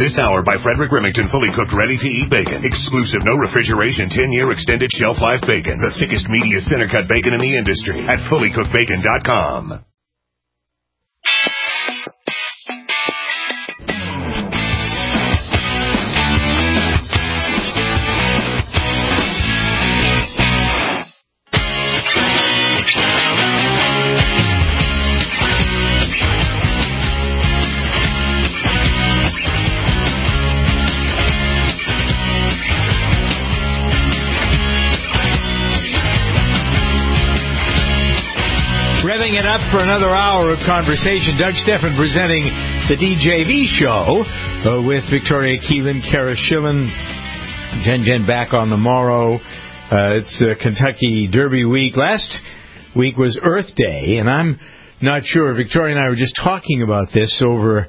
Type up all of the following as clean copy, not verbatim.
This hour by Frederick Remington, fully cooked, ready-to-eat bacon. Exclusive, no refrigeration, 10-year extended shelf life bacon. The thickest, meatiest, center-cut bacon in the industry at fullycookedbacon.com. Revving it up for another hour of conversation. Doug Steffen presenting the DJV show with Victoria Keelan, Kara Schillen, Jen back on the morrow. It's Kentucky Derby week. Last week was Earth Day, and I'm not sure. Victoria and I were just talking about this over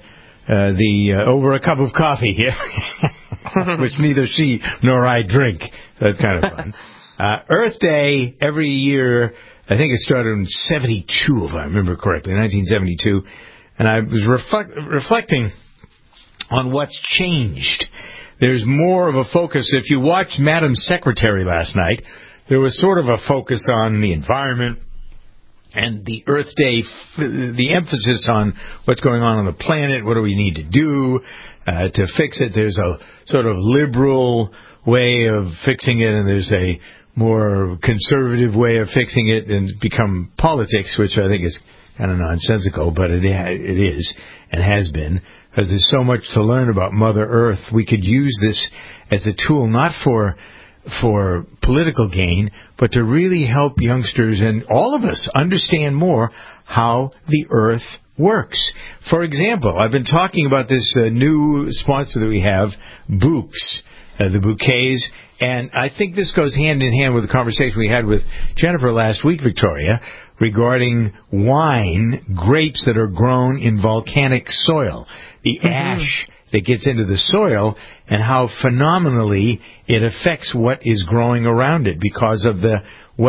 a cup of coffee, which neither she nor I drink. So that's kind of fun. Earth Day every year. I think it started in 72, if I remember correctly, 1972. And I was reflecting on what's changed. There's more of a focus. If you watched Madam Secretary last night, there was sort of a focus on the environment and the Earth Day, the emphasis on what's going on the planet, what do we need to do to fix it. There's a sort of liberal way of fixing it, and there's a more conservative way of fixing it, and become politics, which I think is kind of nonsensical, but it is and has been, because there's so much to learn about Mother Earth. We could use this as a tool, not for political gain, but to really help youngsters and all of us understand more how the Earth works. For example, I've been talking about this new sponsor that we have, Bouqs, the bouquets, and I think this goes hand in hand with the conversation we had with Jennifer last week, Victoria, regarding wine, grapes that are grown in volcanic soil, the ash that gets into the soil, and how phenomenally it affects what is growing around it because of the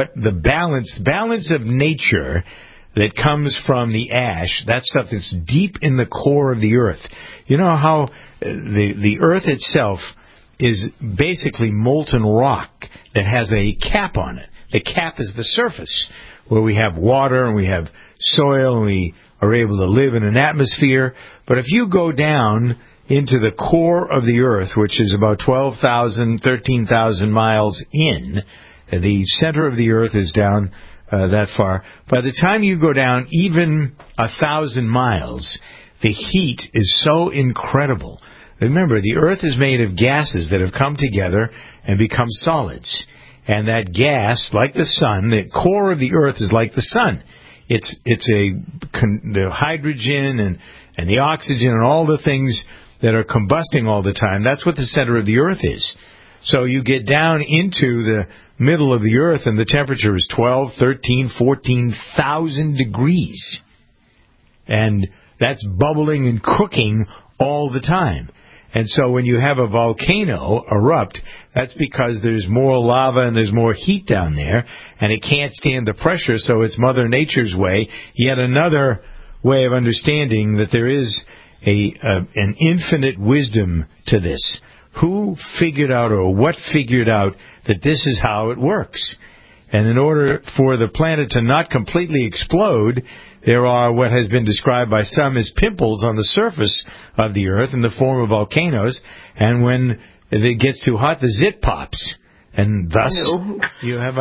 balance of nature that comes from the ash, that stuff that's deep in the core of the earth. You know how the earth itself is basically molten rock that has a cap on it. The cap is the surface where we have water and we have soil and we are able to live in an atmosphere. But if you go down into the core of the earth, which is about 12,000, 13,000 miles in, the center of the earth is down that far. By the time you go down even 1,000 miles, the heat is so incredible. Remember, the Earth is made of gases that have come together and become solids. And that gas, like the sun, the core of the Earth is like the sun. It's the hydrogen and the oxygen and all the things that are combusting all the time. That's what the center of the Earth is. So you get down into the middle of the Earth and the temperature is 12, 13, 14,000 degrees. And that's bubbling and cooking all the time. And so when you have a volcano erupt, that's because there's more lava and there's more heat down there, and it can't stand the pressure, so it's Mother Nature's way. Yet another way of understanding that there is an infinite wisdom to this. Who figured out, or what figured out, that this is how it works? And in order for the planet to not completely explode, there are what has been described by some as pimples on the surface of the Earth in the form of volcanoes, and when it gets too hot, the zit pops. And thus, you have...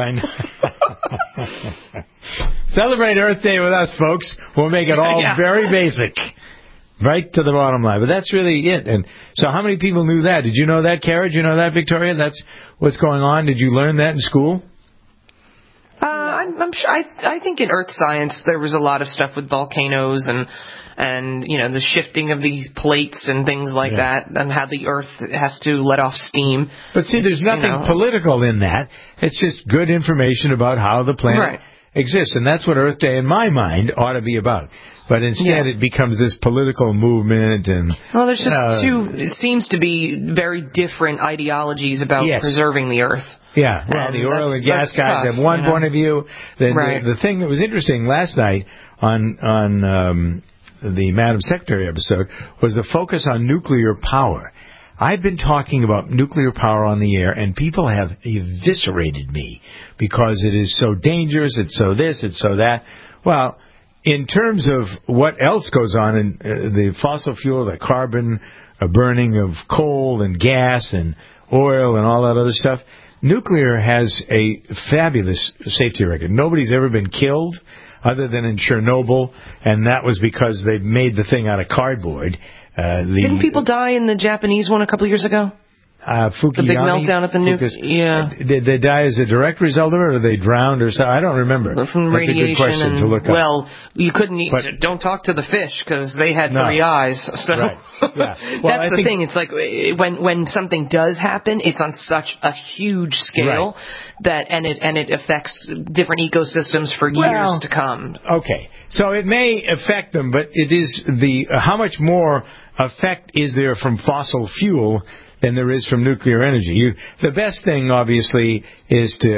Celebrate Earth Day with us, folks. We'll make it all very basic. Right to the bottom line. But that's really it. And so how many people knew that? Did you know that, Kara? Did you know that, Victoria? That's what's going on. Did you learn that in school? I'm sure. I think in earth science there was a lot of stuff with volcanoes and you know the shifting of these plates and things like that, and how the earth has to let off steam. But see, there's nothing political in that. It's just good information about how the planet exists, and that's what Earth Day, in my mind, ought to be about. But instead, it becomes this political movement, and there's just it seems to be very different ideologies about preserving the earth. Yeah, well, the oil and gas guys have one point of view. The thing that was interesting last night on the Madam Secretary episode was the focus on nuclear power. I've been talking about nuclear power on the air, and people have eviscerated me because it is so dangerous, it's so this, it's so that. Well, in terms of what else goes on in the fossil fuel, the carbon burning of coal and gas and oil and all that other stuff, nuclear has a fabulous safety record. Nobody's ever been killed other than in Chernobyl, and that was because they made the thing out of cardboard. Didn't people die in the Japanese one a couple years ago? Fukuyama, the big meltdown at the nuke. Yeah. Did they die as a direct result of it, or they drowned, or something? I don't remember. From That's radiation. A good question to look up. Well, you couldn't eat. Don't talk to the fish because they had 3 eyes. So right. Yeah. Well, that's the thing. It's like when something does happen, it's on such a huge scale that and it affects different ecosystems for years to come. Okay, so it may affect them, but it is how much more effect is there from fossil fuel than there is from nuclear energy? The best thing, obviously, is to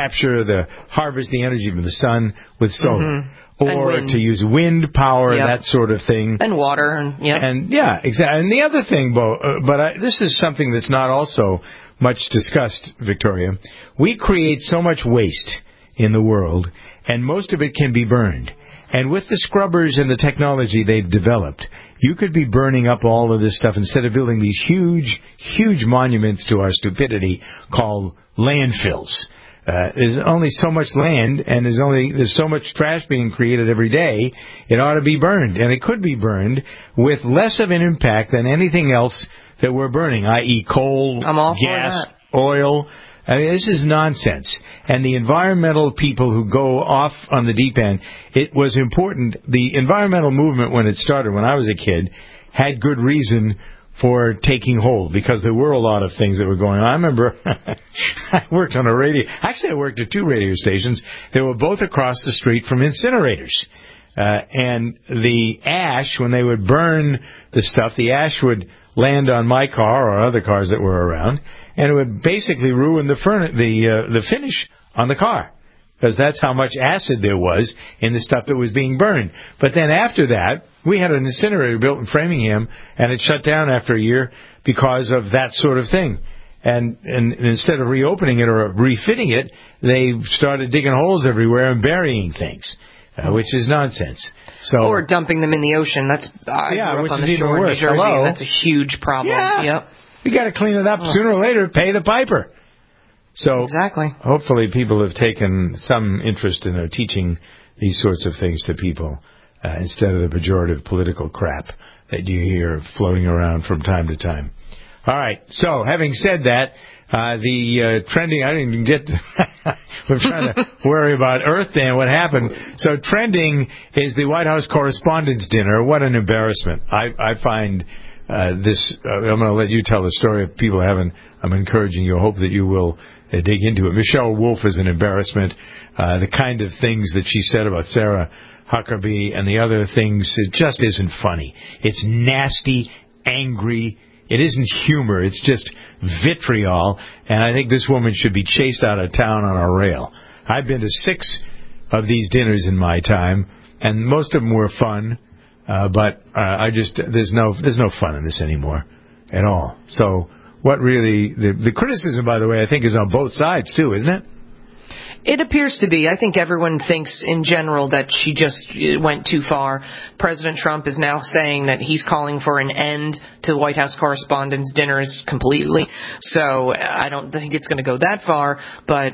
harvest the energy from the sun with solar. Or to use wind power, that sort of thing. And water. And exactly. And the other thing, this is something that's not also much discussed, Victoria. We create so much waste in the world, and most of it can be burned. And with the scrubbers and the technology they've developed, you could be burning up all of this stuff instead of building these huge, huge monuments to our stupidity called landfills. There's only so much land, and there's so much trash being created every day. It ought to be burned, and it could be burned with less of an impact than anything else that we're burning, i.e. coal, gas, oil. I mean, this is nonsense. And the environmental people who go off on the deep end, it was important. The environmental movement, when it started, when I was a kid, had good reason for taking hold, because there were a lot of things that were going on. I remember I worked on a radio. Actually, I worked at 2 radio stations. They were both across the street from incinerators. And the ash, when they would burn the stuff, the ash would land on my car or other cars that were around, and it would basically ruin the finish on the car, because that's how much acid there was in the stuff that was being burned. But then after that, we had an incinerator built in Framingham, and it shut down after a year because of that sort of thing. And instead of reopening it or refitting it, they started digging holes everywhere and burying things, which is nonsense. Or dumping them in the ocean. That's I grew up on the shore in New Jersey. Hello? That's a huge problem. Yeah. Yep. You got to clean it up sooner or later. Pay the piper. So exactly. Hopefully people have taken some interest in teaching these sorts of things to people instead of the pejorative political crap that you hear floating around from time to time. All right. So having said that, the trending, I didn't even get to we're trying to worry about Earth Day and what happened. So trending is the White House Correspondents' Dinner. What an embarrassment. I find this, I'm going to let you tell the story. If people haven't, I'm encouraging you. I hope that you will dig into it. Michelle Wolf is an embarrassment. The kind of things that she said about Sarah Huckabee and the other things, it just isn't funny. It's nasty, angry. It isn't humor. It's just vitriol. And I think this woman should be chased out of town on a rail. I've been to 6 of these dinners in my time, and most of them were fun. But there's no fun in this anymore at all. So what really, the criticism, by the way, I think is on both sides too, isn't it? It appears to be. I think everyone thinks in general that she just went too far. President Trump is now saying that he's calling for an end to White House Correspondents' Dinners completely. So I don't think it's going to go that far. But,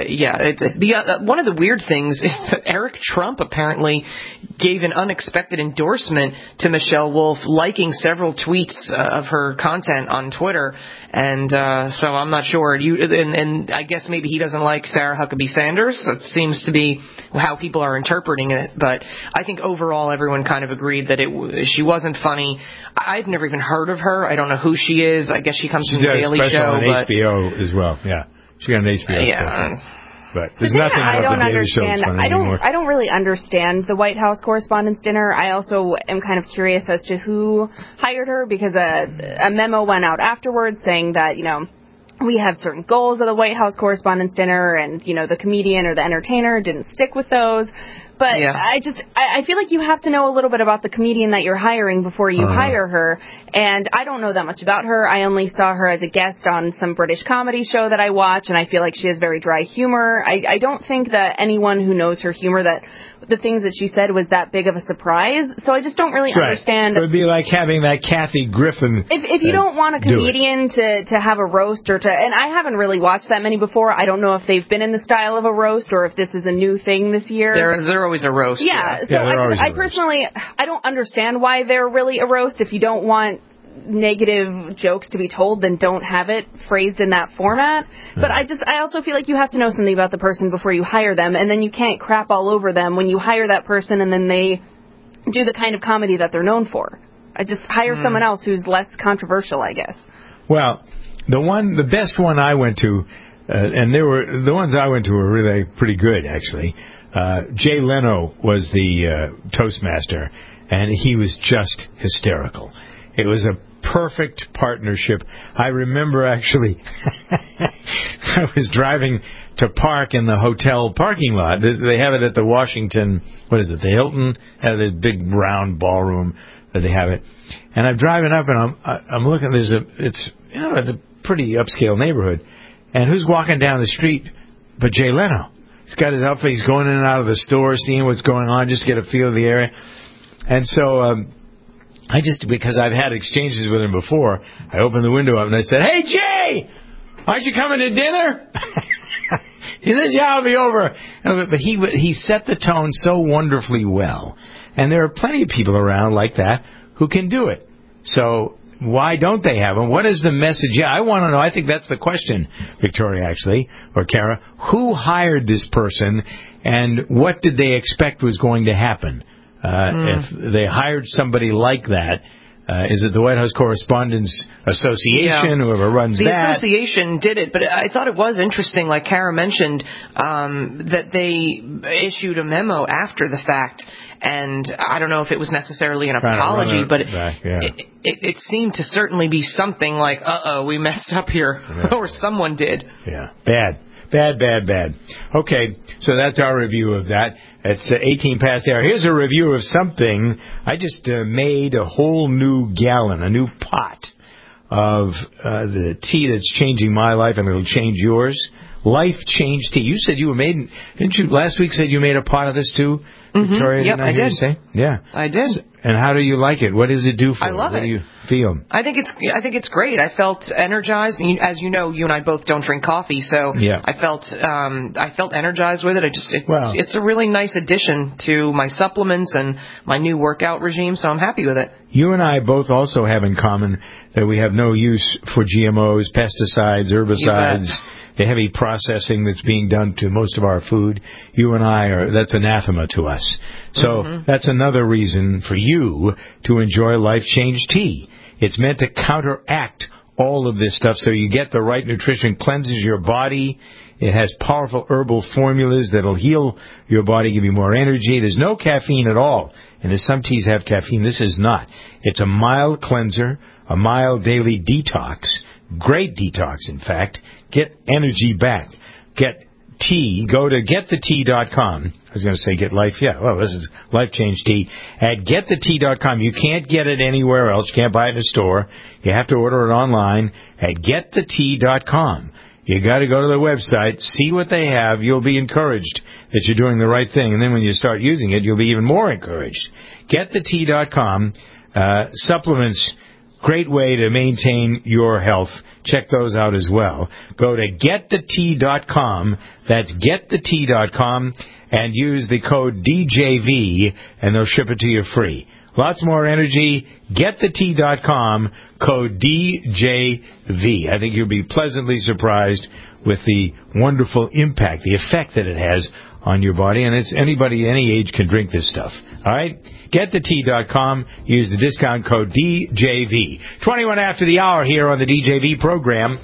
one of the weird things is that Eric Trump apparently gave an unexpected endorsement to Michelle Wolf, liking several tweets of her content on Twitter. And so I'm not sure. And I guess maybe he doesn't like Sarah Huckabee Sanders. It seems to be how people are interpreting it. But I think overall everyone kind of agreed that she wasn't funny. I've never even heard of her. I don't know who she is. I guess she comes from the Daily Show. She does special on HBO as well. Yeah, she got an HBO special. But there's nothing about the Daily Show that's funny anymore. I don't really understand the White House Correspondents' Dinner. I also am kind of curious as to who hired her, because a memo went out afterwards saying that, we have certain goals of the White House Correspondents' Dinner, and, the comedian or the entertainer didn't stick with those. but Yeah. I feel like you have to know a little bit about the comedian that you're hiring before you hire her, and I don't know that much about her. I only saw her as a guest on some British comedy show that I watch, and I feel like she has very dry humor. I don't think that anyone who knows her humor, that the things that she said was that big of a surprise, so I just don't really understand. It would be like having that Kathy Griffin. If you don't want a comedian to have a roast or to, and I haven't really watched that many before, I don't know if they've been in the style of a roast or if this is a new thing this year. They're always a roast. Yeah, so I personally, I don't understand why they're really a roast. If you don't want negative jokes to be told, then don't have it phrased in that format. But I also feel like you have to know something about the person before you hire them, and then you can't crap all over them when you hire that person and then they do the kind of comedy that they're known for. I just hire someone else who's less controversial, I guess. Well, the best one I went to, and the ones I went to were really pretty good, actually. Jay Leno was the Toastmaster, and he was just hysterical. It was a perfect partnership. I remember, actually, I was driving to park in the hotel parking lot. They have it at the Washington, the Hilton, had this big round ballroom that they have it. And I'm driving up, and I'm looking. It's a pretty upscale neighborhood. And who's walking down the street but Jay Leno? He's got his outfit. He's going in and out of the store, seeing what's going on, just to get a feel of the area. And so because I've had exchanges with him before, I opened the window up and I said, "Hey, Jay, aren't you coming to dinner?" He says, "Yeah, I'll be over." But he set the tone so wonderfully well. And there are plenty of people around like that who can do it. So why don't they have them? What is the message? Yeah, I want to know. I think that's the question, Victoria, actually, or Kara. Who hired this person, and what did they expect was going to happen? If they hired somebody like that, is it the White House Correspondents Association, whoever runs that? The association did it, but I thought it was interesting, like Kara mentioned, that they issued a memo after the fact, and I don't know if it was necessarily an apology, but it seemed to certainly be something like, we messed up here, or someone did. Yeah, bad. Okay, so that's our review of that. It's 18 past the hour. Here's a review of something. I just made a whole new gallon, a new pot of the tea that's changing my life, and it'll change yours. Life Change Tea. You said you made, didn't you last week said you made a pot of this too? Victoria, Yep, I did. Yeah, I did. And how do you like it? What does it do for you? I love it. What do you feel? I think it's great. I felt energized. As you know, you and I both don't drink coffee, so I felt energized with it. It's a really nice addition to my supplements and my new workout regime, so I'm happy with it. You and I both also have in common that we have no use for GMOs, pesticides, herbicides, the heavy processing that's being done to most of our food. You and I that's anathema to us. So that's another reason for you to enjoy Life Change Tea. It's meant to counteract all of this stuff so you get the right nutrition, cleanses your body. It has powerful herbal formulas that'll heal your body, give you more energy. There's no caffeine at all. And as some teas have caffeine, this is not. It's a mild cleanser, a mild daily detox. Great detox, in fact. Get energy back. Get tea. Go to getthetea.com. I was going to say get life. Yeah, well, this is Life Change Tea. At getthetea.com. You can't get it anywhere else. You can't buy it in a store. You have to order it online at getthetea.com. You got to go to the website, see what they have. You'll be encouraged that you're doing the right thing. And then when you start using it, you'll be even more encouraged. Getthetea.com. Supplements. Great way to maintain your health. Check those out as well. Go to getthetea.com. That's getthetea.com, and use the code DJV, and they'll ship it to you free. Lots more energy. Getthetea.com, code DJV. I think you'll be pleasantly surprised with the wonderful impact, the effect that it has on your body. And it's anybody, any age can drink this stuff. All right? GetTheTea.com. Use the discount code DJV. 21 after the hour here on the DJV program.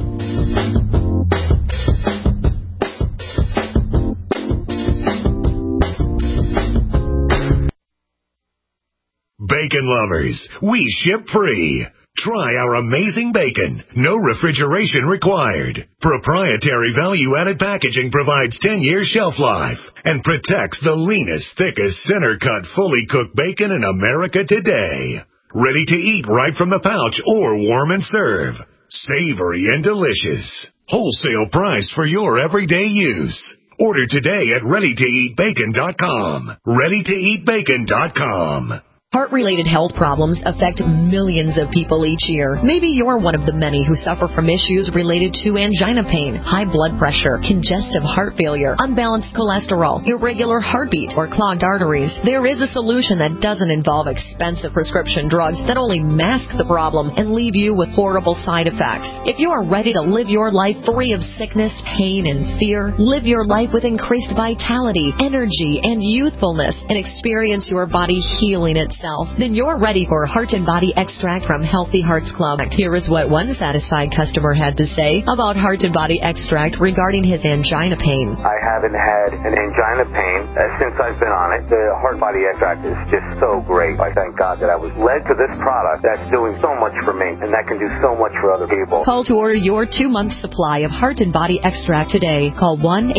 Bacon lovers, we ship free. Try our amazing bacon. No refrigeration required. Proprietary value-added packaging provides 10-year shelf life and protects the leanest, thickest, center-cut, fully cooked bacon in America today. Ready to eat right from the pouch or warm and serve. Savory and delicious. Wholesale price for your everyday use. Order today at ReadyToEatBacon.com. ReadyToEatBacon.com. Heart-related health problems affect millions of people each year. Maybe you're one of the many who suffer from issues related to angina pain, high blood pressure, congestive heart failure, unbalanced cholesterol, irregular heartbeat, or clogged arteries. There is a solution that doesn't involve expensive prescription drugs that only mask the problem and leave you with horrible side effects. If you are ready to live your life free of sickness, pain, and fear, live your life with increased vitality, energy, and youthfulness, and experience your body healing itself, then you're ready for Heart and Body Extract from Healthy Hearts Club. Here is what one satisfied customer had to say about Heart and Body Extract regarding his angina pain. I haven't had an angina pain since I've been on it. The Heart Body Extract is just so great. I thank God that I was led to this product that's doing so much for me, and that can do so much for other people. Call to order your 2-month supply of Heart and Body Extract today. Call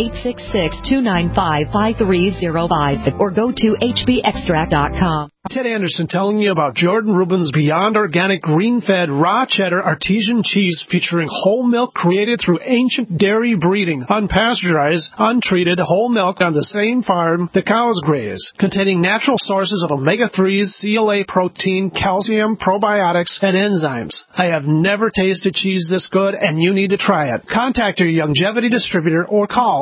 1-866-295-5305 or go to hbextract.com. Ted Anderson telling you about Jordan Rubin's Beyond Organic Green-Fed Raw Cheddar Artesian Cheese featuring whole milk created through ancient dairy breeding, unpasteurized, untreated whole milk on the same farm the cows graze, containing natural sources of omega-3s, CLA protein, calcium, probiotics, and enzymes. I have never tasted cheese this good, and you need to try it. Contact your Longevity distributor or call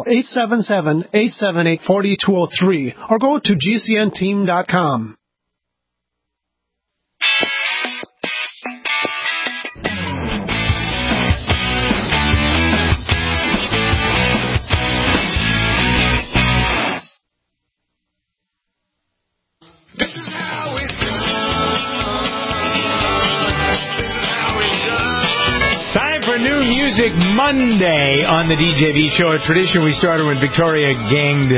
877-878-4203 or go to gcnteam.com. New Music Monday on the DJV show, a tradition we started when Victoria gleamed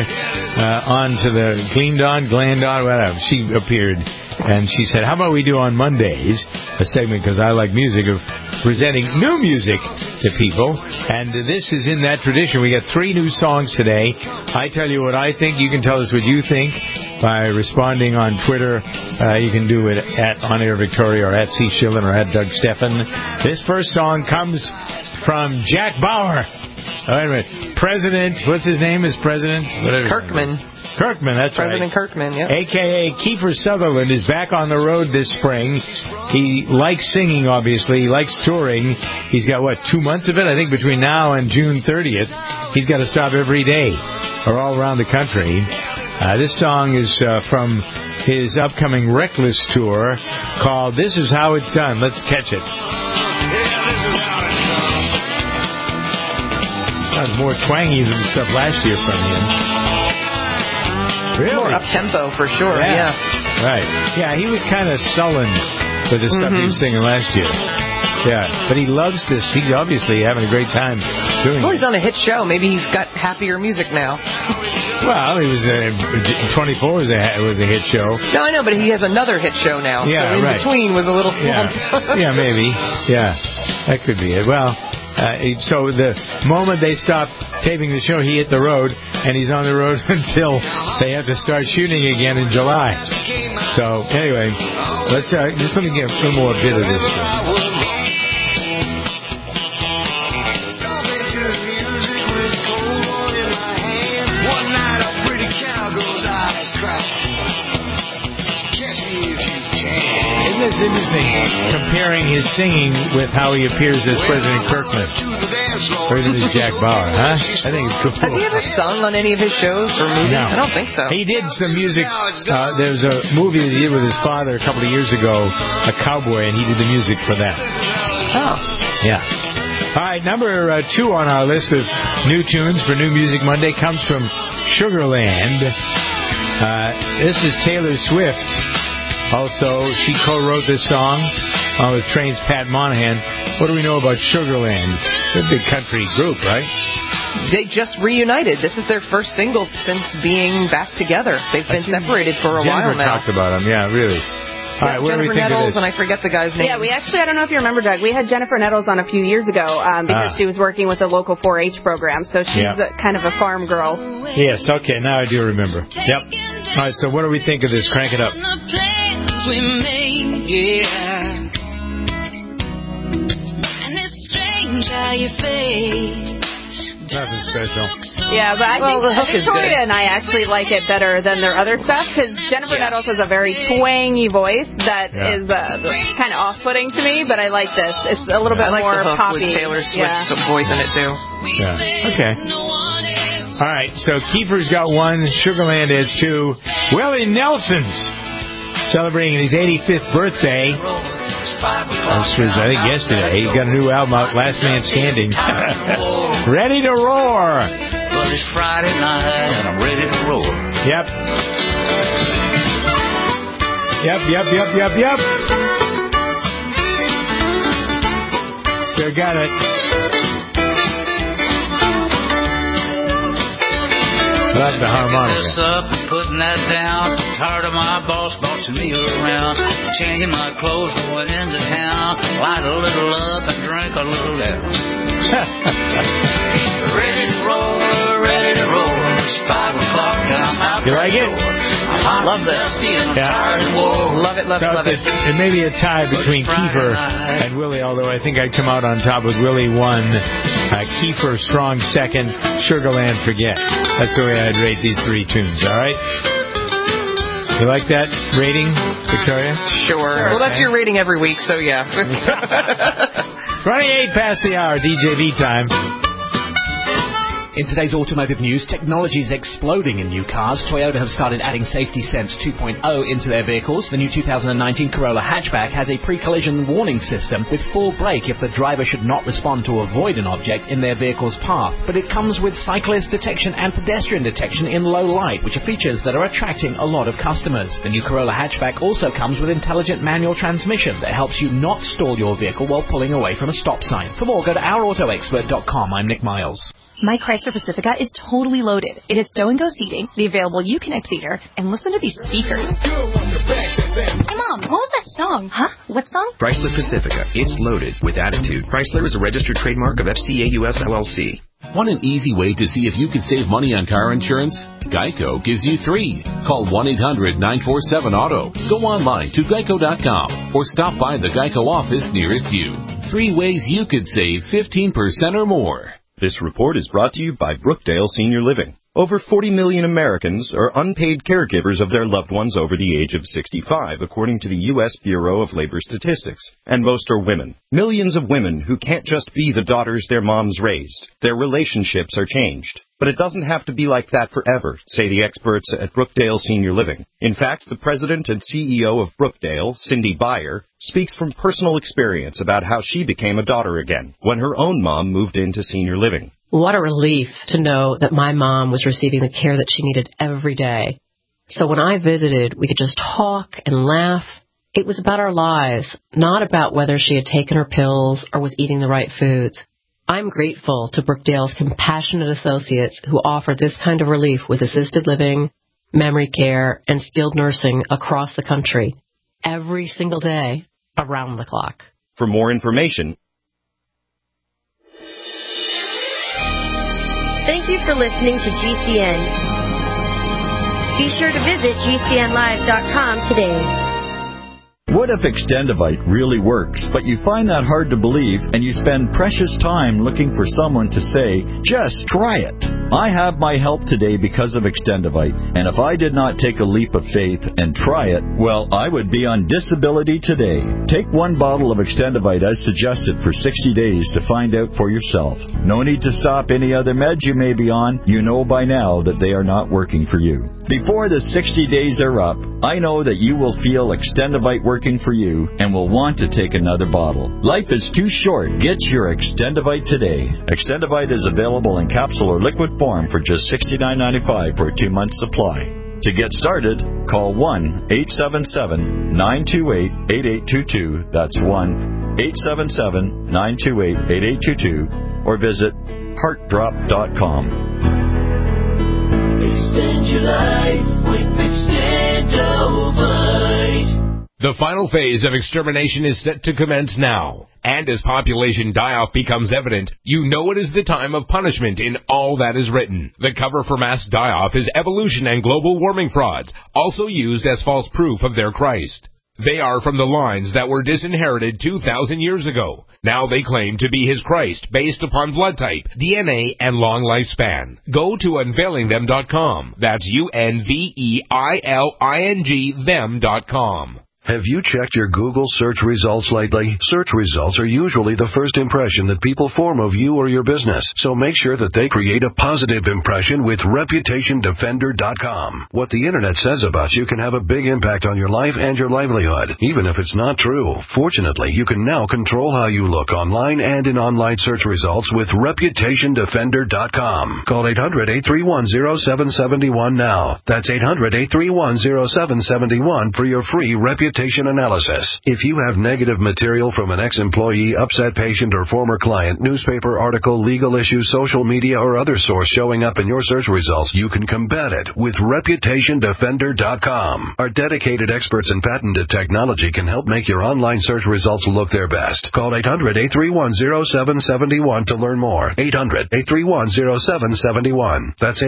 on, whatever. She appeared and she said, how about we do on Mondays a segment, because I like music, of presenting new music to people. And this is in that tradition. We got 3 new songs today. I tell you what I think. You can tell us what you think by responding on Twitter. You can do it at On Air Victoria or at C. Schillen or at Doug Steffen. This first song comes from Jack Bauer. Wait a minute. President, what's his name? Is President? Kirkman, that's President right. Kirkman, yeah. A.K.A. Kiefer Sutherland is back on the road this spring. He likes singing, obviously. He likes touring. He's got, 2 months of it? I think between now and June 30th. He's got to stop every day or all around the country. This song is from his upcoming Reckless tour called This Is How It's Done. Let's catch it. Sounds more twangy than the stuff last year from him. Really? More up-tempo, for sure, yeah. Right. Yeah, he was kind of sullen with the stuff he was singing last year. Yeah, but he loves this. He's obviously having a great time doing it. Well, he's on a hit show. Maybe he's got happier music now. Well, he was 24 was a hit show. No, I know, but he has another hit show now. Yeah, so in right. between was a little slump. Yeah, maybe. Yeah, that could be it. Well, so the moment they stop taping the show, he hit the road, and he's on the road until they have to start shooting again in July. So anyway, let's let me get a little more bit of this. It's interesting comparing his singing with how he appears as President Kirkman. President Jack Bauer, huh? I think it's cool. Has he ever sung on any of his shows or movies? No. I don't think so. He did some music. There was a movie that he did with his father a couple of years ago, a cowboy, and he did the music for that. Oh. Yeah. All right, number 2 on our list of new tunes for New Music Monday comes from Sugarland. This is Taylor Swift. Also, she co-wrote this song with Train's Pat Monahan. What do we know about Sugarland? They're a big country group, right? They just reunited. This is their first single since being back together. They've been separated for a while now. Jennifer talked about them, yeah, really. All right, what do we Jennifer think of Nettles, this? and I forget the guy's name. Yeah, I don't know if you remember, Doug, we had Jennifer Nettles on a few years ago because she was working with a local 4-H program, so she's kind of a farm girl. Yes, okay, now I do remember. Yep. All right, so what do we think of this? Crank it up. Nothing special. Yeah, but I think Victoria and I actually like it better than their other stuff because Jennifer Nettles has a very twangy voice that is kind of off-putting to me, but I like this. It's a little bit more more poppy. With Taylor Swift's voice in it, too. Yeah. Okay. All right, so Kiefer's got 1, Sugarland has 2. Willie Nelson's celebrating his 85th birthday. This was, I think, yesterday. He got a new album out, Last Man Standing. Ready to roar. But it's Friday night and I'm ready to roar. Yep. Still got it. Love the harmonica. Up and putting that down. Tired of my boss bossing me around. Changing my clothes, going into town. Light a little up and drink a little down. Ready to roll, ready to roll. It's 5 o'clock and I'm out. You like it? I love this. Love it. It may be a tie between Kiefer and Willie, although I think I'd come out on top with Willie 1, Kiefer strong 2nd, Sugarland forget. That's the way I'd rate these 3 tunes, all right? You like that rating, Victoria? Sure. Well, that's your rating every week, so yeah. 28 past the hour, DJV time. In today's automotive news, technology is exploding in new cars. Toyota have started adding Safety Sense 2.0 into their vehicles. The new 2019 Corolla hatchback has a pre-collision warning system with full brake if the driver should not respond to avoid an object in their vehicle's path. But it comes with cyclist detection and pedestrian detection in low light, which are features that are attracting a lot of customers. The new Corolla hatchback also comes with intelligent manual transmission that helps you not stall your vehicle while pulling away from a stop sign. For more, go to OurAutoExpert.com. I'm Nick Miles. My Chrysler Pacifica is totally loaded. It has stow-and-go seating, the available Uconnect theater, and listen to these speakers. Hey, Mom, what was that song? Huh? What song? Chrysler Pacifica. It's loaded with attitude. Chrysler is a registered trademark of FCA US LLC. Want an easy way to see if you can save money on car insurance? Geico gives you 3. Call 1-800-947-AUTO. Go online to geico.com or stop by the Geico office nearest you. 3 ways you could save 15% or more. This report is brought to you by Brookdale Senior Living. Over 40 million Americans are unpaid caregivers of their loved ones over the age of 65, according to the U.S. Bureau of Labor Statistics, and most are women. Millions of women who can't just be the daughters their moms raised. Their relationships are changed. But it doesn't have to be like that forever, say the experts at Brookdale Senior Living. In fact, the president and CEO of Brookdale, Cindy Byer, speaks from personal experience about how she became a daughter again when her own mom moved into senior living. What a relief to know that my mom was receiving the care that she needed every day. So when I visited, we could just talk and laugh. It was about our lives, not about whether she had taken her pills or was eating the right foods. I'm grateful to Brookdale's compassionate associates who offer this kind of relief with assisted living, memory care, and skilled nursing across the country, every single day, around the clock. For more information, thank you for listening to GCN. Be sure to visit GCNlive.com today. What if Extendivite really works, but you find that hard to believe and you spend precious time looking for someone to say, just try it? I have my help today because of Extendivite, and if I did not take a leap of faith and try it, well, I would be on disability today. Take 1 bottle of Extendivite as suggested for 60 days to find out for yourself. No need to stop any other meds you may be on. You know by now that they are not working for you. Before the 60 days are up, I know that you will feel Extendivite working for you and will want to take another bottle. Life is too short. Get your Extendivite today. Extendivite is available in capsule or liquid form for just $69.95 for a 2-month supply. To get started, call 1-877-928-8822. That's 1-877-928-8822 or visit heartdrop.com. Extend your life with Extendivite. The final phase of extermination is set to commence now. And as population die-off becomes evident, you know it is the time of punishment in all that is written. The cover for mass die-off is evolution and global warming frauds, also used as false proof of their Christ. They are from the lines that were disinherited 2,000 years ago. Now they claim to be his Christ based upon blood type, DNA, and long lifespan. Go to unveilingthem.com. That's UNVEILING them.com. Have you checked your Google search results lately? Search results are usually the first impression that people form of you or your business, so make sure that they create a positive impression with ReputationDefender.com. What the Internet says about you can have a big impact on your life and your livelihood, even if it's not true. Fortunately, you can now control how you look online and in online search results with ReputationDefender.com. Call 800-831-0771 now. That's 800-831-0771 for your free reputation analysis. If you have negative material from an ex-employee, upset patient, or former client, newspaper article, legal issue, social media, or other source showing up in your search results, you can combat it with ReputationDefender.com. Our dedicated experts in patented technology can help make your online search results look their best. Call 800-831-0771 to learn more. 800-831-0771. That's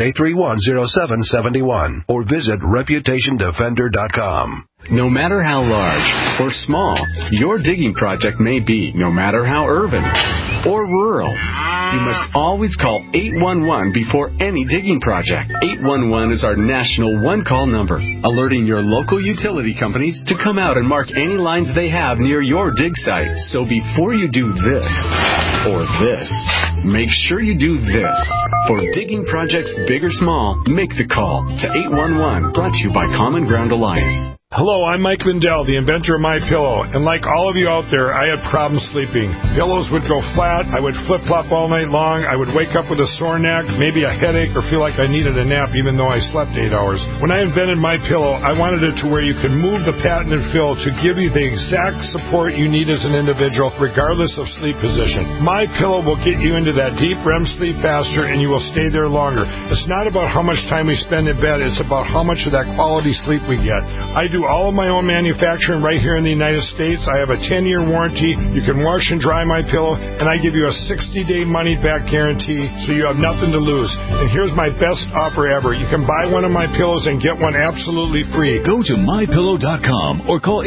800-831-0771. Or visit ReputationDefender.com. No matter how large or small your digging project may be, no matter how urban or rural, you must always call 811 before any digging project. 811 is our national one-call number, alerting your local utility companies to come out and mark any lines they have near your dig site. So before you do this or this, make sure you do this. For digging projects big or small, make the call to 811, brought to you by Common Ground Alliance. Hello, I'm Mike Lindell, the inventor of MyPillow, and like all of you out there, I had problems sleeping. Pillows would go flat, I would flip-flop all night long, I would wake up with a sore neck, maybe a headache, or feel like I needed a nap even though I slept 8 hours. When I invented MyPillow, I wanted it to where you could move the patented fill to give you the exact support you need as an individual, regardless of sleep position. MyPillow will get you into that deep REM sleep faster, and you will stay there longer. It's not about how much time we spend in bed, it's about how much of that quality sleep we get. I do all of my own manufacturing right here in the United States. I have a 10-year warranty. You can wash and dry MyPillow, and I give you a 60-day money-back guarantee, so you have nothing to lose. And here's my best offer ever. You can buy one of my pillows and get one absolutely free. Go to MyPillow.com or call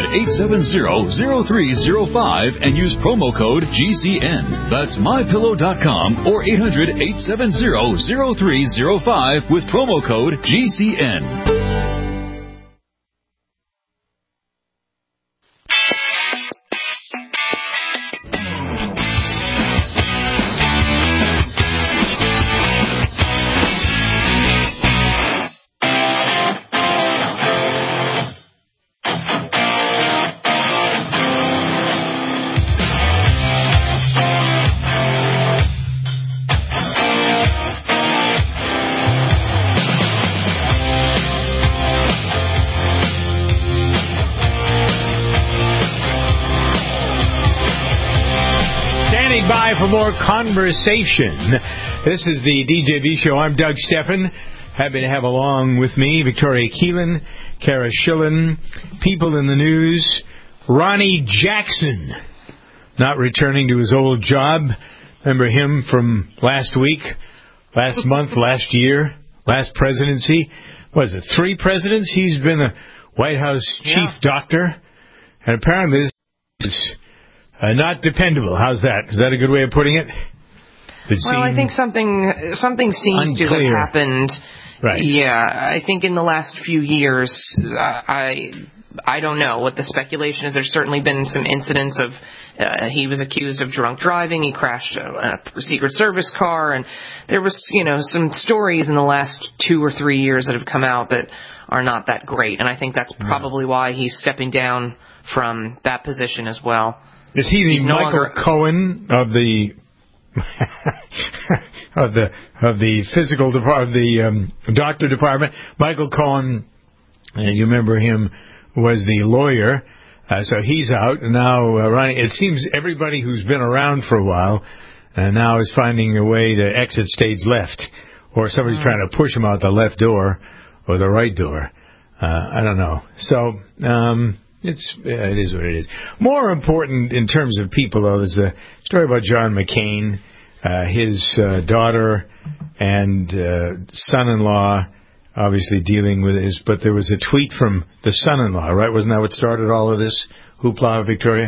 800-870-0305 and use promo code GCN. That's MyPillow.com or 800-870-0305 with promo code GCN. For more conversation. This is the DJV Show. I'm Doug Steffen. Happy to have along with me Victoria Keelan, Kara Schillen, people in the news, Ronnie Jackson, not returning to his old job. Remember him from last week, last month, last year, last presidency. What is it, 3 presidents? He's been a White House chief doctor. And apparently this is not dependable. How's that? Is that a good way of putting it? Well, I think something seems to have happened. Right. Yeah, I think in the last few years, I don't know what the speculation is. There's certainly been some incidents of he was accused of drunk driving. He crashed a Secret Service car, and there was some stories in the last 2 or 3 years that have come out that are not that great. And I think that's probably why he's stepping down from that position as well. Is he the Michael Cohen of the of the physical department, the doctor department? Michael Cohen, you remember him, was the lawyer. So he's out, and now Ronnie. It seems everybody who's been around for a while now is finding a way to exit stage left, or somebody's trying to push him out the left door or the right door. I don't know. So it is what it is. More important in terms of people, though, is the story about John McCain, his daughter and son-in-law, obviously dealing with this. But there was a tweet from the son-in-law, right? Wasn't that what started all of this hoopla, Victoria?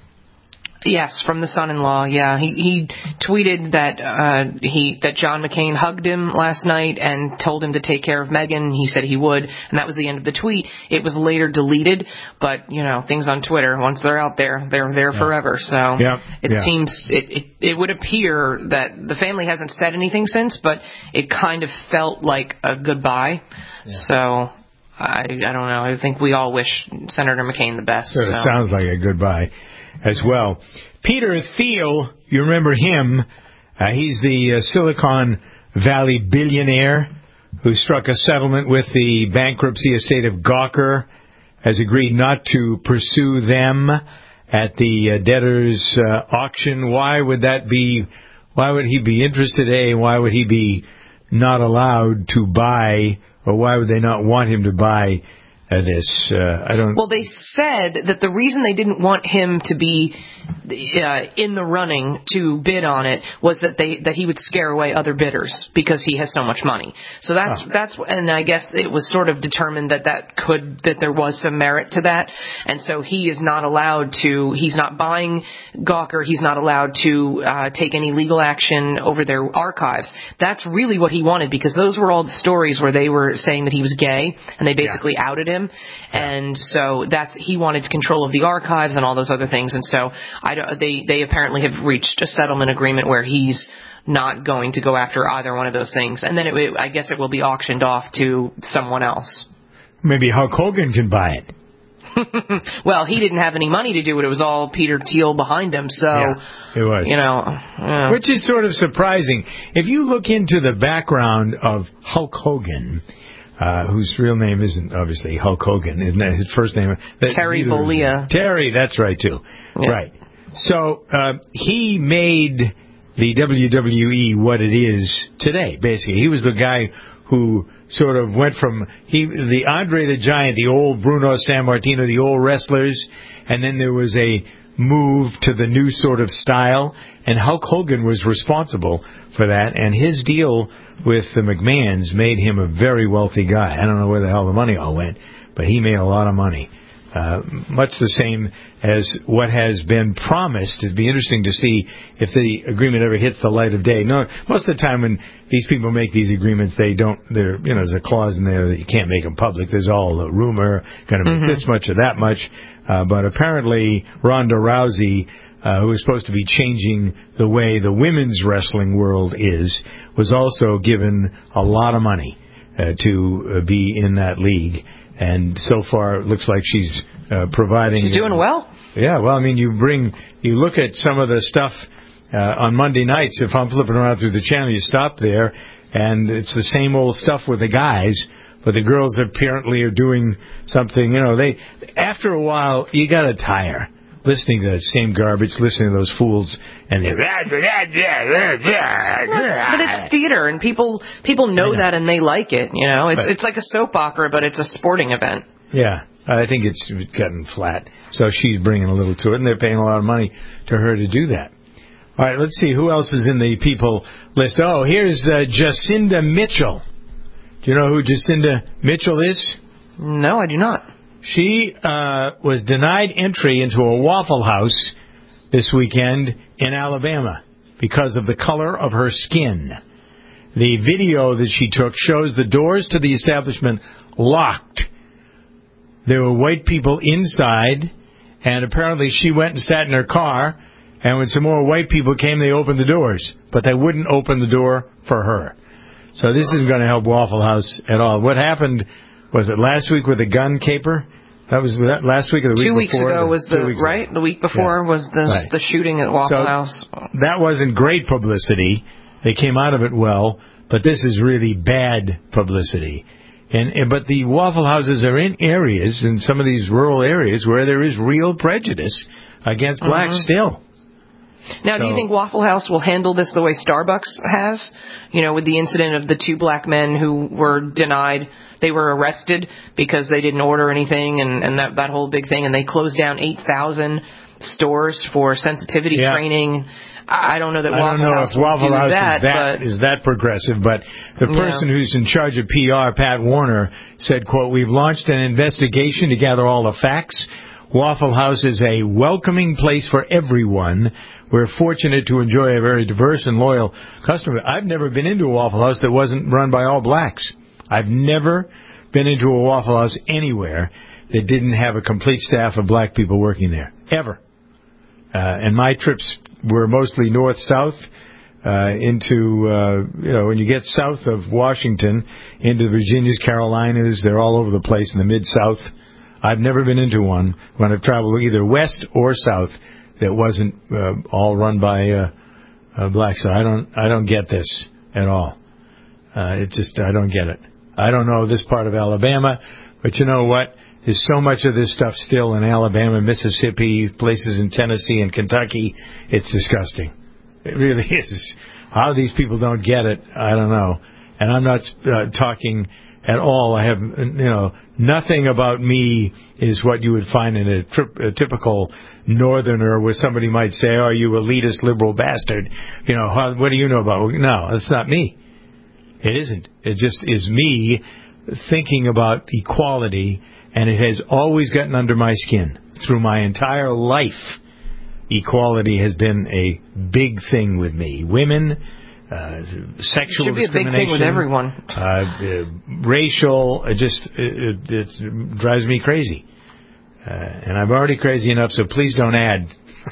Yes, from the son-in-law. Yeah, he tweeted that that John McCain hugged him last night and told him to take care of Meghan. He said he would, and that was the end of the tweet. It was later deleted, but things on Twitter, once they're out there, they're there forever. So seems it would appear that the family hasn't said anything since, but it kind of felt like a goodbye. Yeah. So I don't know. I think we all wish Senator McCain the best. It sounds like a goodbye as well. Peter Thiel, you remember him. He's the Silicon Valley billionaire who struck a settlement with the bankruptcy estate of Gawker, has agreed not to pursue them at the debtors' auction. Why would that be? Why would he be interested, A? Why would he be not allowed to buy, or why would they not want him to buy this? Well, they said that the reason they didn't want him to be in the running to bid on it was that he would scare away other bidders because he has so much money. So that's and I guess it was sort of determined that there was some merit to that, and so he is not allowed to. He's not buying Gawker. He's not allowed to take any legal action over their archives. That's really what he wanted, because those were all the stories where they were saying that he was gay and they basically outed him. And so he wanted control of the archives and all those other things. And so they apparently have reached a settlement agreement where he's not going to go after either one of those things. And then I guess it will be auctioned off to someone else. Maybe Hulk Hogan can buy it. Well, he didn't have any money to do it. It was all Peter Thiel behind him. So, it was. Which is sort of surprising. If you look into the background of Hulk Hogan, whose real name isn't obviously Hulk Hogan, isn't that his first name? Terry Bollea. Terry, that's right, too. Yeah. Right. So he made the WWE what it is today, basically. He was the guy who sort of went from the Andre the Giant, the old Bruno Sammartino, the old wrestlers, and then there was a move to the new sort of style, and Hulk Hogan was responsible for that, and his deal with the McMahons made him a very wealthy guy. I don't know where the hell the money all went, but he made a lot of money. Much the same as what has been promised. It'd be interesting to see if the agreement ever hits the light of day. No, most of the time when these people make these agreements, there's a clause in there that you can't make them public. There's all a rumor, going to make this much or that much. But apparently Ronda Rousey, who was supposed to be changing the way the women's wrestling world is, was also given a lot of money to be in that league. And so far, it looks like she's providing. She's doing well. Yeah, well, I mean, you look at some of the stuff on Monday nights. If I'm flipping around through the channel, you stop there, and it's the same old stuff with the guys. But the girls apparently are doing something. After a while, you got to tire listening to the same garbage, listening to those fools, and they're... But it's theater, and people know that, and they like it. It's like a soap opera, but it's a sporting event. Yeah, I think it's gotten flat. So she's bringing a little to it, and they're paying a lot of money to her to do that. All right, let's see who else is in the people list. Oh, here's Jacinda Mitchell. Do you know who Jacinda Mitchell is? No, I do not. She was denied entry into a Waffle House this weekend in Alabama because of the color of her skin. The video that she took shows the doors to the establishment locked. There were white people inside, and apparently she went and sat in her car, and when some more white people came, they opened the doors, but they wouldn't open the door for her. So this isn't going to help Waffle House at all. What happened, was it last week with the gun caper? Was that last week or the week 2 weeks before? Ago was the week before was the shooting at Waffle House. That wasn't great publicity. They came out of it well, but this is really bad publicity. But the Waffle Houses are in areas, in some of these rural areas, where there is real prejudice against blacks still. Now, do you think Waffle House will handle this the way Starbucks has? With the incident of the 2 black men who were denied, they were arrested because they didn't order anything and that whole big thing, and they closed down 8,000 stores for sensitivity training. I don't know that Waffle House is that progressive, but the person who's in charge of PR, Pat Warner, said, quote, "We've launched an investigation to gather all the facts. Waffle House is a welcoming place for everyone. We're fortunate to enjoy a very diverse and loyal customer." I've never been into a Waffle House that wasn't run by all blacks. I've never been into a Waffle House anywhere that didn't have a complete staff of black people working there, ever. And my trips were mostly north-south into, when you get south of Washington into the Virginias, Carolinas, they're all over the place in the Mid-South. I've never been into one when I've traveled either west or south that wasn't all run by blacks. So I don't get this at all. I don't get it. I don't know this part of Alabama, but you know what? There's so much of this stuff still in Alabama, Mississippi, places in Tennessee and Kentucky. It's disgusting. It really is. How these people don't get it, I don't know. And I'm not talking at all. I have, nothing about me is what you would find in a typical northerner where somebody might say, "Oh, you elitist liberal bastard. What do you know about?" No, that's not me. It isn't. It just is me thinking about equality, and it has always gotten under my skin. Through my entire life, equality has been a big thing with me. Women, sexual discrimination. It should be a big thing with everyone. Racial, it drives me crazy. And I'm already crazy enough, so please don't add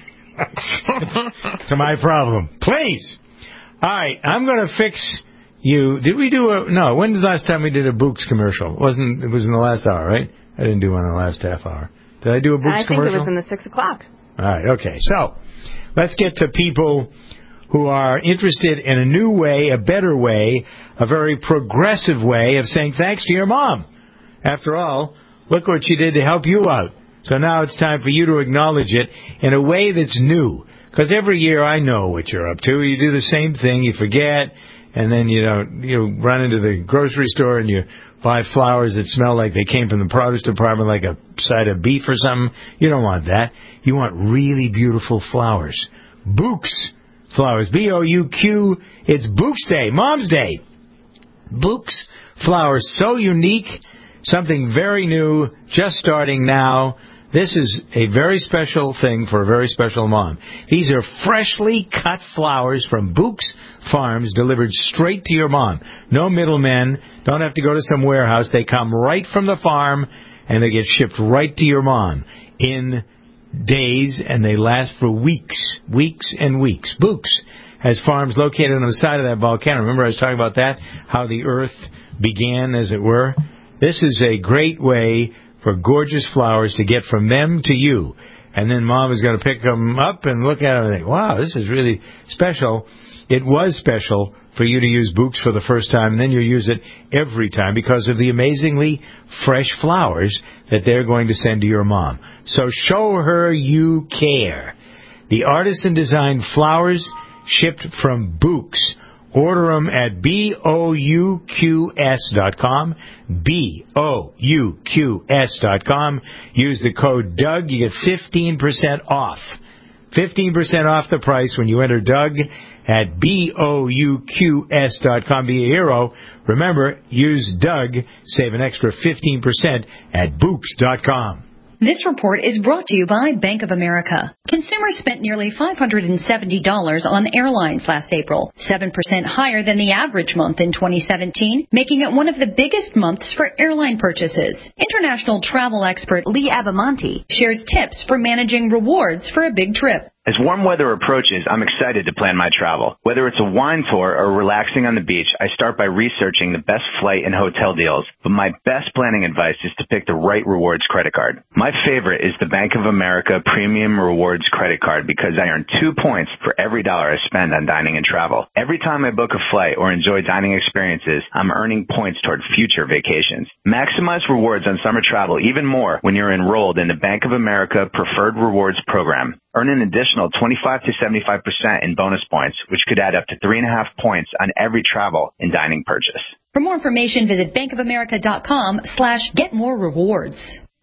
to my problem. Please! All right, I'm going to fix you. Did we do no, when was the last time we did a Books commercial? It was in the last hour, right? I didn't do one in the last half hour. Did I do a Books commercial? I think it was in the 6 o'clock. All right, okay. So, let's get to people who are interested in a new way, a better way, a very progressive way of saying thanks to your mom. After all, look what she did to help you out. So now it's time for you to acknowledge it in a way that's new. Because every year I know what you're up to. You do the same thing, you forget, and then you run into the grocery store and you buy flowers that smell like they came from the produce department, like a side of beef or something. You don't want that. You want really beautiful flowers. Bouqs flowers. B-O-U-Q. It's Bouqs Day, Mom's Day. Bouqs flowers, so unique, something very new, just starting now. This is a very special thing for a very special mom. These are freshly cut flowers from Bouqs Farms delivered straight to your mom. No middlemen. Don't have to go to some warehouse. They come right from the farm and they get shipped right to your mom in days, and they last for weeks and weeks. Bouqs has farms located on the side of that volcano. Remember I was talking about that? How the earth began, as it were? This is a great way for gorgeous flowers to get from them to you. And then Mom is going to pick them up and look at them and think, wow, this is really special. It was special for you to use Bouqs for the first time, and then you use it every time because of the amazingly fresh flowers that they're going to send to your mom. So show her you care. The artisan-designed flowers shipped from Bouqs. Order them at BOUQS.com, BOUQS.com. Use the code Doug. You get 15% off. 15% off the price when you enter Doug at BOUQS.com. Be a hero. Remember, use Doug. Save an extra 15% at Bouqs.com. This report is brought to you by Bank of America. Consumers spent nearly $570 on airlines last April, 7% higher than the average month in 2017, making it one of the biggest months for airline purchases. International travel expert Lee Abamonte shares tips for managing rewards for a big trip. As warm weather approaches, I'm excited to plan my travel. Whether it's a wine tour or relaxing on the beach, I start by researching the best flight and hotel deals. But my best planning advice is to pick the right rewards credit card. My favorite is the Bank of America Premium Rewards credit card because I earn 2 points for every dollar I spend on dining and travel. Every time I book a flight or enjoy dining experiences, I'm earning points toward future vacations. Maximize rewards on summer travel even more when you're enrolled in the Bank of America Preferred Rewards program. Earn an additional 25 to 75% in bonus points, which could add up to 3.5 points on every travel and dining purchase. For more information, visit bankofamerica.com/getmorerewards.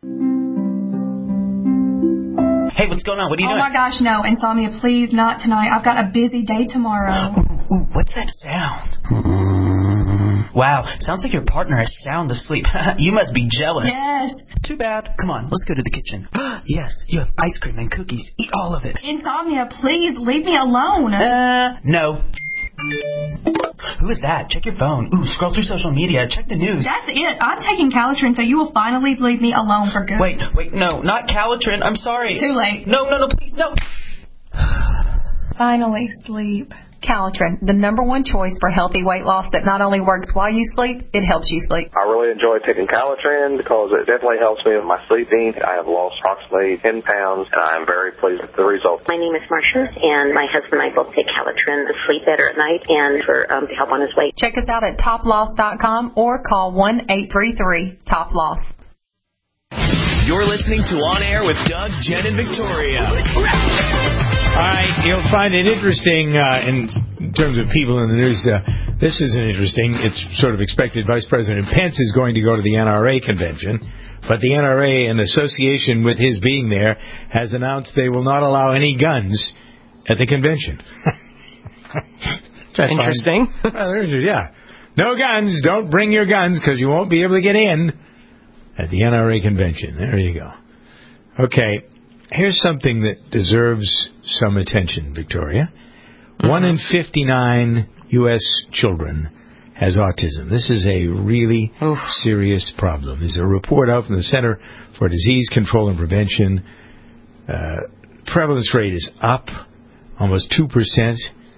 Hey, what's going on? What are you doing? Oh my gosh, no. Insomnia, please, not tonight. I've got a busy day tomorrow. Ooh, what's that sound? Wow, sounds like your partner is sound asleep. You must be jealous. Yes. Too bad. Come on, let's go to the kitchen. Yes, you have ice cream and cookies. Eat all of it. Insomnia, please, leave me alone. No. Who is that? Check your phone. Ooh, scroll through social media. Check the news. That's it. I'm taking Calitrin, so you will finally leave me alone for good. Wait, no, not Calitrin. I'm sorry. Too late. No, please, no. Finally, sleep. Calitrin, the #1 choice for healthy weight loss that not only works while you sleep, it helps you sleep. I really enjoy taking Calitrin because it definitely helps me with my sleeping. I have lost approximately 10 pounds, and I am very pleased with the results. My name is Marcia, and my husband and I both take Calitrin to sleep better at night and to help on his weight. Check us out at toploss.com or call 1-833-TOP-LOSS. You're listening to On Air with Doug, Jen, and Victoria. All right, you'll find it interesting in terms of people in the news. This isn't interesting. It's sort of expected. Vice President Pence is going to go to the NRA convention, but the NRA, in association with his being there, has announced they will not allow any guns at the convention. Interesting. Yeah. No guns. Don't bring your guns because you won't be able to get in at the NRA convention. There you go. Okay. Here's something that deserves some attention, Victoria. 1 in 59 U.S. children has autism. This is a really serious problem. There's a report out from the Center for Disease Control and Prevention. Prevalence rate is up almost 2%.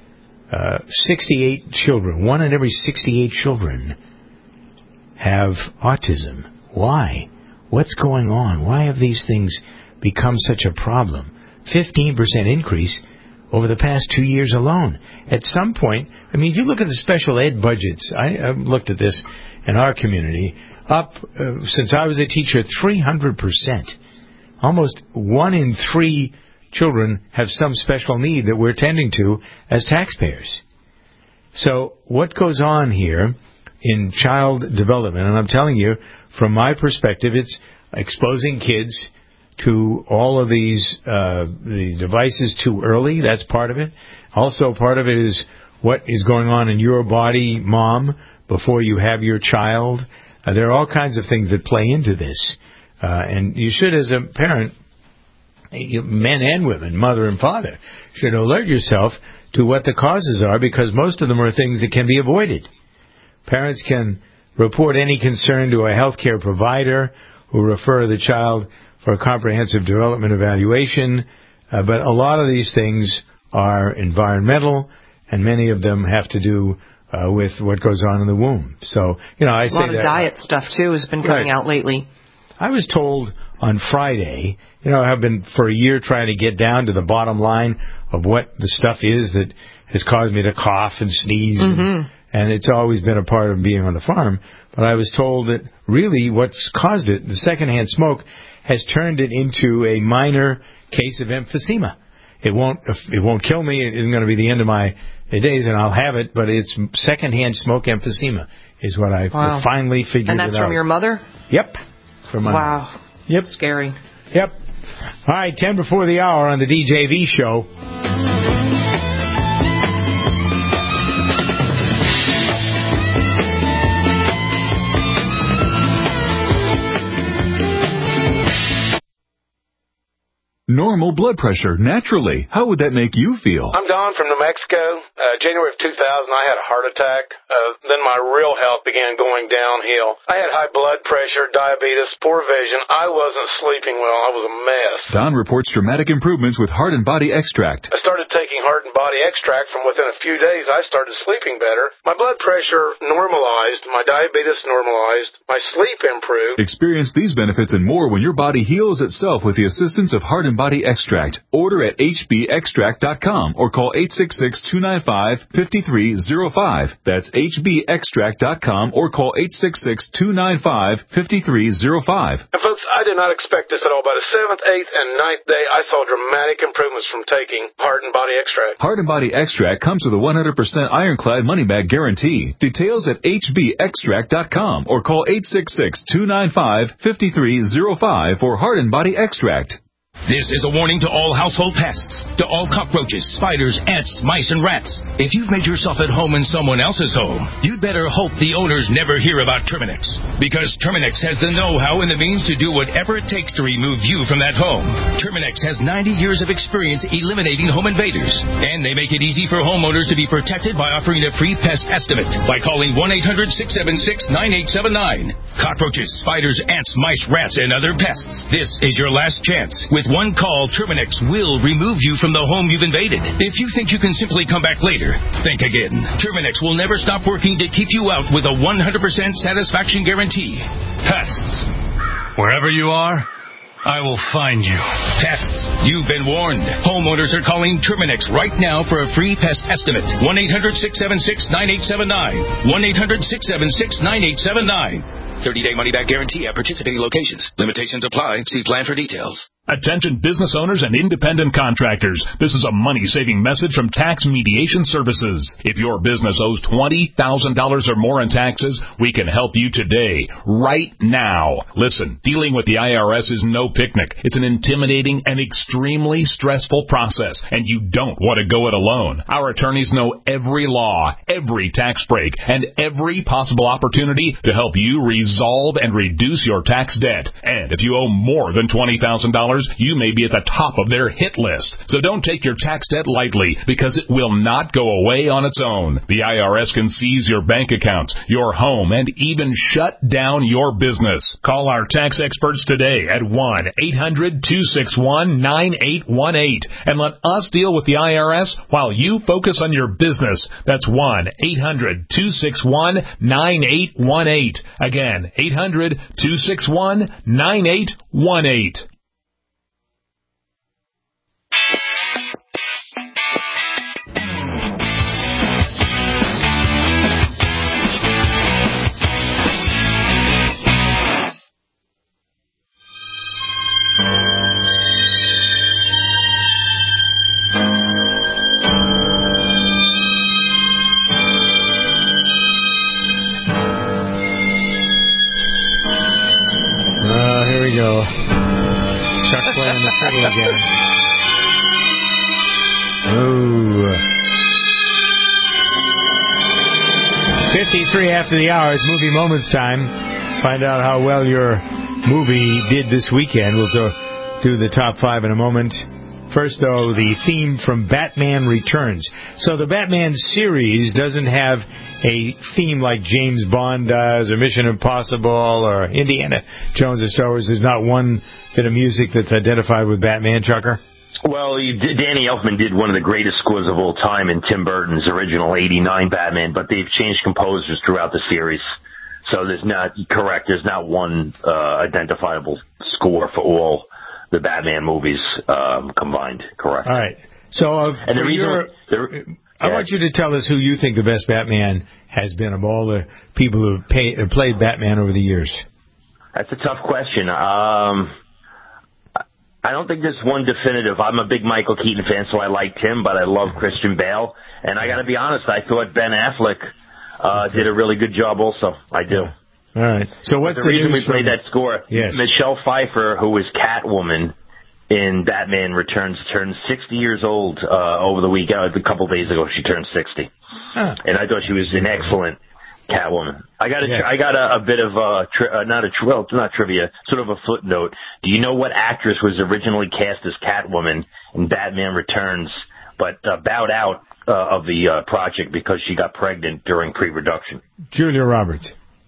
68 children, 1 in every 68 children have autism. Why? What's going on? Why have these things become such a problem? 15% increase over the past 2 years alone. At some point, I mean, if you look at the special ed budgets, I've looked at this in our community, up since I was a teacher, 300%. Almost 1 in 3 children have some special need that we're tending to as taxpayers. So what goes on here in child development, and I'm telling you, from my perspective, it's exposing kids to all of these the devices too early. That's part of it. Also, part of it is what is going on in your body, Mom, before you have your child. There are all kinds of things that play into this. And you should, as a parent, men and women, mother and father, should alert yourself to what the causes are, because most of them are things that can be avoided. Parents can report any concern to a healthcare provider who refer the child for a comprehensive development evaluation, but a lot of these things are environmental, and many of them have to do with what goes on in the womb. So, I say that. A lot of diet stuff, too, has been coming out lately. I was told on Friday, I've been for a year trying to get down to the bottom line of what the stuff is that has caused me to cough and sneeze, and it's always been a part of being on the farm. But I was told that really what's caused it, the secondhand smoke, has turned it into a minor case of emphysema. It won't kill me. It isn't going to be the end of my days, and I'll have it. But it's secondhand smoke emphysema is what I finally figured out. And that's from your mother? Yep. From my mother. Yep. Scary. Yep. All right, 10 before the hour on the DJV show. Normal blood pressure, naturally. How would that make you feel? I'm Don from New Mexico. January of 2000, I had a heart attack. Then my real health began going downhill. I had high blood pressure, diabetes, poor vision. I wasn't sleeping well. I was a mess. Don reports dramatic improvements with Heart and Body Extract. I started taking Heart and Body Extract. From within a few days, I started sleeping better. My blood pressure normalized. My diabetes normalized. My sleep improved. Experience these benefits and more when your body heals itself with the assistance of Heart and Body Extract. Order at hbextract.com or call 866-295-5305. That's hbextract.com or call 866-295-5305. And folks, I did not expect this at all. By the 7th, 8th, and 9th day, I saw dramatic improvements from taking Heart and Body Extract. Heart and Body Extract comes with a 100% ironclad money-back guarantee. Details at hbextract.com or call 866-295-5305 for Heart and Body Extract. This is a warning to all household pests, to all cockroaches, spiders, ants, mice, and rats. If you've made yourself at home in someone else's home, you'd better hope the owners never hear about Terminex. Because Terminex has the know-how and the means to do whatever it takes to remove you from that home. Terminex has 90 years of experience eliminating home invaders. And they make it easy for homeowners to be protected by offering a free pest estimate by calling 1-800-676-9879. Cockroaches, spiders, ants, mice, rats, and other pests. This is your last chance. With one call, Terminex will remove you from the home you've invaded. If you think you can simply come back later, think again. Terminex will never stop working to keep you out with a 100% satisfaction guarantee. Pests. Wherever you are, I will find you. Pests, you've been warned. Homeowners are calling Terminex right now for a free pest estimate. 1-800-676-9879. 1-800-676-9879. 30-day money-back guarantee at participating locations. Limitations apply. See plan for details. Attention business owners and independent contractors. This is a money-saving message from Tax Mediation Services. If your business owes $20,000 or more in taxes, we can help you today, right now. Listen, dealing with the IRS is no picnic. It's an intimidating and extremely stressful process, and you don't want to go it alone. Our attorneys know every law, every tax break, and every possible opportunity to help you resolve and reduce your tax debt. And if you owe more than $20,000, you may be at the top of their hit list. So don't take your tax debt lightly, because it will not go away on its own. The IRS can seize your bank accounts, your home, and even shut down your business. Call our tax experts today at 1-800-261-9818 and let us deal with the IRS while you focus on your business. That's 1-800-261-9818. Again, 800-261-9818. Here we go. Chuck playing the fiddle again. Oh. 53 after the hour. It's Movie Moments time. Find out how well your movie did this weekend. We'll go do the top 5 in a moment. First, though, the theme from Batman Returns. So the Batman series doesn't have a theme like James Bond does, or Mission Impossible, or Indiana Jones or Star Wars. There's not one bit of music that's identified with Batman, Chucker? Well, Danny Elfman did one of the greatest scores of all time in Tim Burton's original 89 Batman, but they've changed composers throughout the series. So there's not one identifiable score for all the Batman movies combined, correct? All right. So, and the reason I want you to tell us who you think the best Batman has been of all the people who have played Batman over the years. That's a tough question. I don't think there's one definitive. I'm a big Michael Keaton fan, so I liked him, but I love Christian Bale. And I got to be honest, I thought Ben Affleck did a really good job also. I do. All right. So what's the reason we played that score? Yes. Michelle Pfeiffer, who was Catwoman in Batman Returns, turned 60 years old over the weekend. A couple days ago, she turned 60, and I thought she was an excellent Catwoman. I got a bit of not trivia, sort of a footnote. Do you know what actress was originally cast as Catwoman in Batman Returns, but bowed out of the project because she got pregnant during pre-production? Julia Roberts.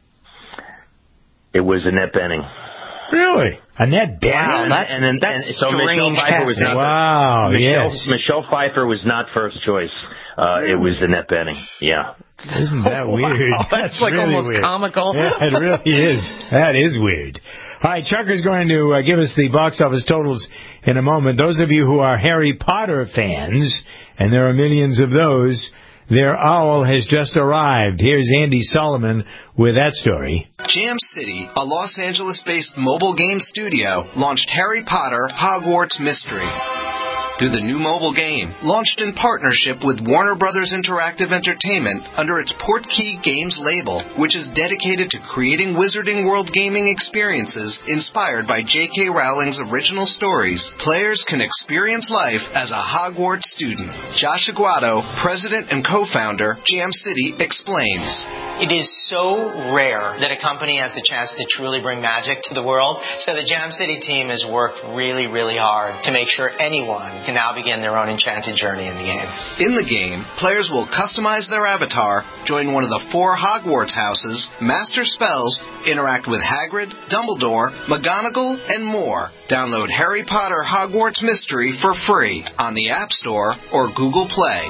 It was Annette Bening. Really? Annette Bening? Wow, that's so Michelle Pfeiffer was not Michelle Pfeiffer was not first choice. It was Annette Bening. Yeah. Isn't that weird? That's like really almost weird. Comical. Yeah, it really is. That is weird. All right, Chucker's going to give us the box office totals in a moment. Those of you who are Harry Potter fans, and there are millions of those, their owl has just arrived. Here's Andy Solomon with that story. Jam City, a Los Angeles-based mobile game studio, launched Harry Potter Hogwarts Mystery. Through the new mobile game, launched in partnership with Warner Brothers Interactive Entertainment under its Portkey Games label, which is dedicated to creating Wizarding World gaming experiences inspired by J.K. Rowling's original stories, players can experience life as a Hogwarts student. Josh Aguado, president and co-founder, Jam City, explains. It is so rare that a company has the chance to truly bring magic to the world, so the Jam City team has worked really, really hard to make sure anyone can now begin their own enchanted journey in the game. In the game, players will customize their avatar, join one of the 4 Hogwarts houses, master spells, interact with Hagrid, Dumbledore, McGonagall, and more. Download Harry Potter Hogwarts Mystery for free on the App Store or Google Play.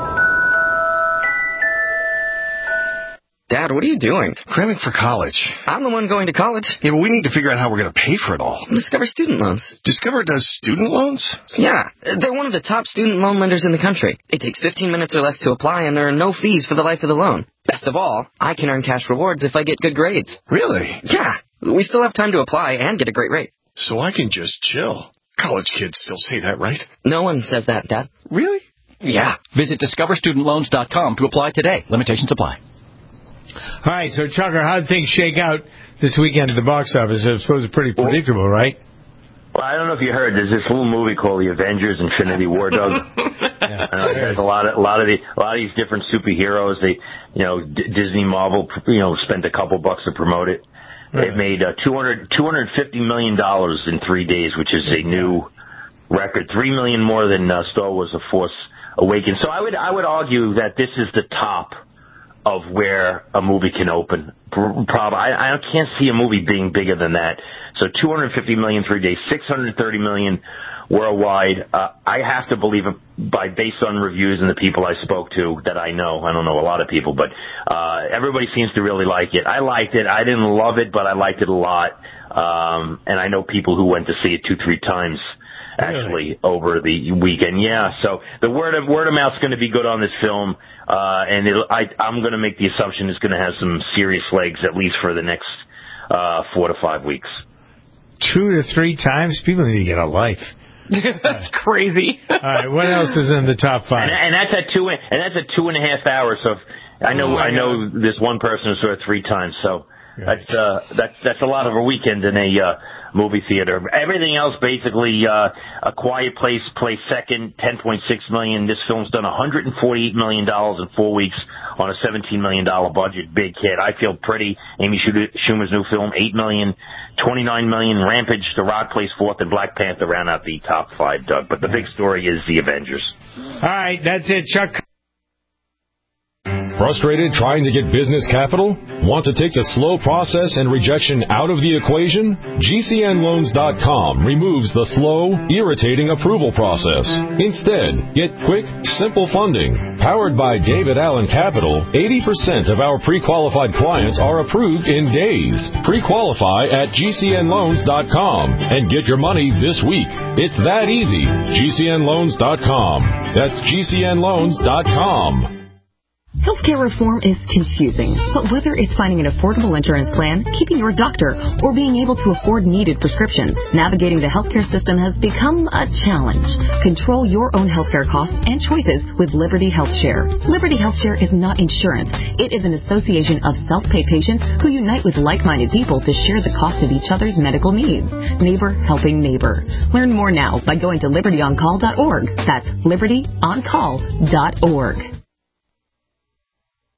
Dad, what are you doing? Cramming for college. I'm the one going to college. Yeah, but we need to figure out how we're going to pay for it all. Discover Student Loans. Discover does student loans? Yeah, they're one of the top student loan lenders in the country. It takes 15 minutes or less to apply, and there are no fees for the life of the loan. Best of all, I can earn cash rewards if I get good grades. Really? Yeah, we still have time to apply and get a great rate. So I can just chill. College kids still say that, right? No one says that, Dad. Really? Yeah. Visit discoverstudentloans.com to apply today. Limitations apply. All right, so Chucker, how did things shake out this weekend at the box office? I suppose it's pretty predictable, right? Well, I don't know if you heard. There's this little movie called The Avengers: Infinity War, Doug. There's a lot of these different superheroes. Disney, Marvel, spent a couple bucks to promote it. It made $250 million in 3 days, which is a new record. $3 million more than Star Wars: The Force Awakens. So I would argue that this is the top of where a movie can open. I can't see a movie being bigger than that. So $250 million 3 days, $630 million worldwide. I have to believe it based on reviews and the people I spoke to that I know. I don't know a lot of people, but everybody seems to really like it. I liked it. I didn't love it, but I liked it a lot. And I know people who went to see it 2-3 times actually over the weekend. Yeah, so the word of mouth's going to be good on this film, and I'm going to make the assumption it's going to have some serious legs at least for the next 4 to 5 weeks. 2 to 3 times? People need to get a life. That's crazy. All right, what else is in the top 5? And that's at 2.5 hours. So I know this one person who saw it 3 times. So that's a lot of a weekend in a movie theater. Everything else, basically, A Quiet Place plays second, $10.6 million. This film's done $148 million in 4 weeks on a $17 million budget. Big hit. I Feel Pretty, Amy Schumer's new film, $8 million. $29 million. Rampage, The Rock plays fourth, and Black Panther round out the top 5, Doug. But the big story is The Avengers. All right, that's it, Chuck. Frustrated trying to get business capital? Want to take the slow process and rejection out of the equation? GCNLoans.com removes the slow, irritating approval process. Instead, get quick, simple funding. Powered by David Allen Capital, 80% of our pre-qualified clients are approved in days. Pre-qualify at GCNLoans.com and get your money this week. It's that easy. GCNLoans.com. That's GCNLoans.com. Healthcare reform is confusing, but whether it's finding an affordable insurance plan, keeping your doctor, or being able to afford needed prescriptions, navigating the healthcare system has become a challenge. Control your own healthcare costs and choices with Liberty HealthShare. Liberty HealthShare is not insurance. It is an association of self-pay patients who unite with like-minded people to share the cost of each other's medical needs. Neighbor helping neighbor. Learn more now by going to libertyoncall.org. That's libertyoncall.org.